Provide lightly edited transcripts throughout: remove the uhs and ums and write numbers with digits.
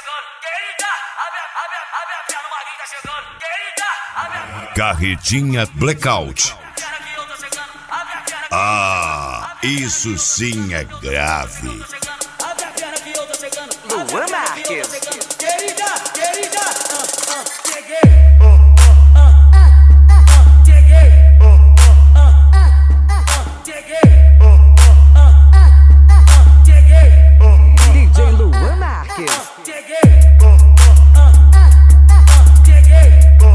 chegando. Querida, a minha perna, o Maguinho tá chegando. Querida, a minha Carretinha Blackout. perna que eu tô chegando. A minha perna que Ah, isso sim é grave. eu tô chegando. A minha perna que eu tô chegando. Luan Marques. Querida, cheguei. Cheguei. Cheguei. DJ Luan Marques. Cheguei. Cheguei.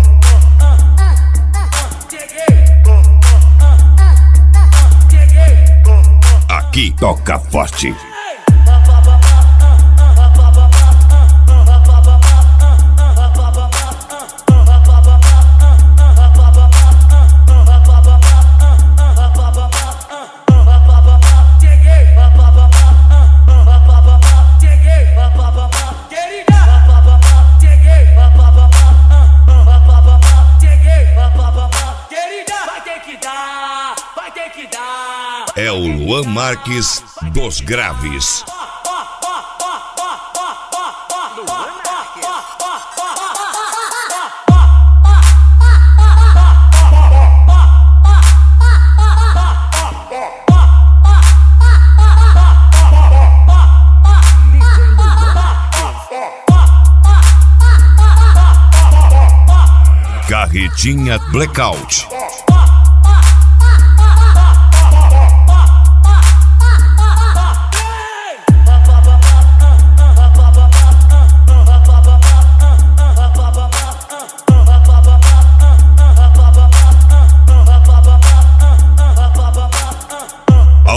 Cheguei. Aqui toca forte. É o Luan Marques dos Graves. Luan Marques. DJ Luan Marques. Carretinha Blackout.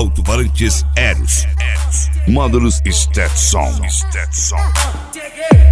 Alto-falantes Eros. Módulos Stetson. Cheguei.